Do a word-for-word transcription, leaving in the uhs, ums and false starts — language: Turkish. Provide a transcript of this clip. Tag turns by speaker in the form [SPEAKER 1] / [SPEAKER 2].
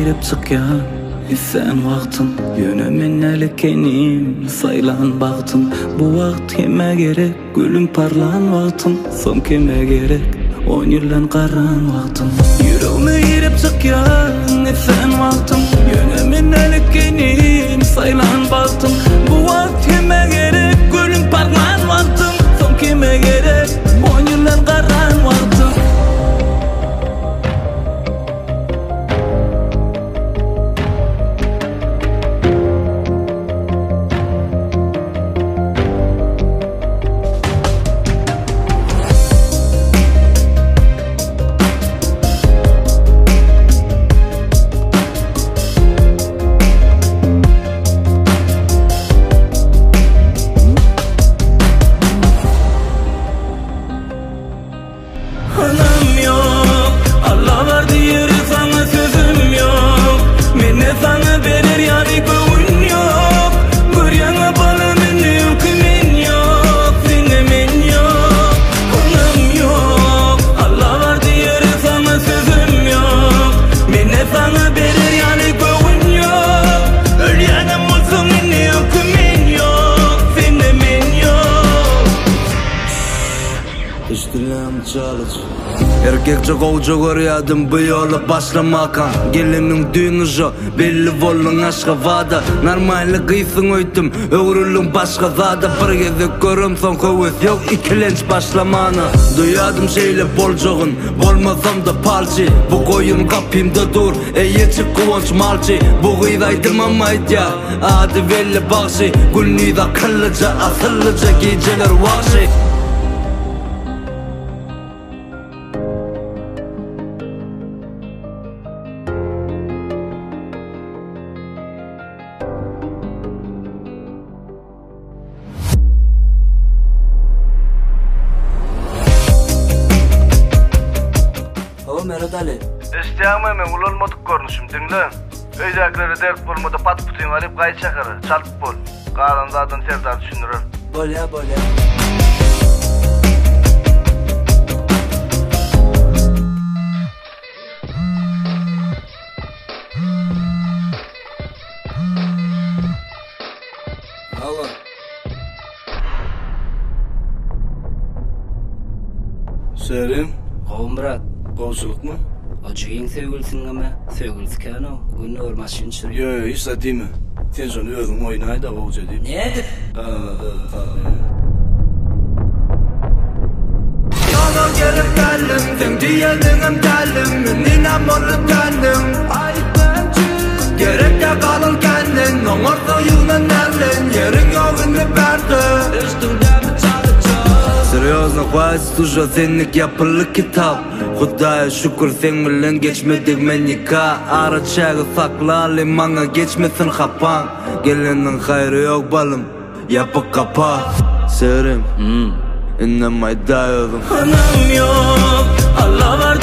[SPEAKER 1] girip çıkyan sen vaktın yönemin elkenim saylan baktın bu vakt kime gerek gülüm parlan vaktın son kime gerek on yıldan karan vaktın yüreğime girip çıkyan sen vaktın yönemin elkenim saylan baktın bu vakt kime gerek gülüm parlan vaktın son kime gerek on yıldan karan vaktın. Anam yok, Allah var diyor sana sözüm yok. Mene sana verir yani köyün yok. Görüyanı bana mene yok, men yok, sene men yok. Anam yok, Allah var diyor sana sözüm yok. Mene sana verir yani köyün yok. Ölüyanım olsun mene yok, men yok, sene men yok.
[SPEAKER 2] İştilam çalış erkekçe kovuca görüyordum bu yolu başlamakan gelinin düğünü jo belli bolun aşka vada normalli kıysın öydüm öğrülün başka zada bir gezek görüm son kövüz yok ikilenç başlamanı duyadım şeyle bolcoğun bolmasam da palçı bu koyun kapimda dur eyeçi kuvonç malçı bu gıydaydımamaydı ya adı belli bakşı gülnüyda kıllıca asıllıca geceler vakşı.
[SPEAKER 3] Mehmet Ali.
[SPEAKER 4] İsteyem hemen ulanmadık görünüşüm dinle. Öydekleri dert bulmadı pat putuyum arayıp kayıt çakarı. Çalıp bol. Kalan zaten terden düşünürür.
[SPEAKER 3] Bol ya bol ya.
[SPEAKER 2] Alo. Serim.
[SPEAKER 3] Oğlum Murat.
[SPEAKER 2] Kovçuluk mu?
[SPEAKER 3] Acıyın sevgilisin ama sevgilisi o. Günü ormasın çürüyor.
[SPEAKER 2] Yo yo işte değil mi? Sen sonra özün oynayı da kovca değil.
[SPEAKER 3] Nedir?
[SPEAKER 2] Yana gelip geldim, sen diyedin geldim, ninem olup geldim. Gerek de kalın kendin, onlar soyunan nereden, yerin yolunu verdi. Серьезно, хватит слушать ценник, я пылы kitap. Kudaya şükür sen bilen geçmedik men nikah. Araçağı saklalı bana geçmesin kapan. Gelenin hayrı yok balım, yapıp kapa. Serim, innemay dayalım.
[SPEAKER 1] Anam yok, Allah var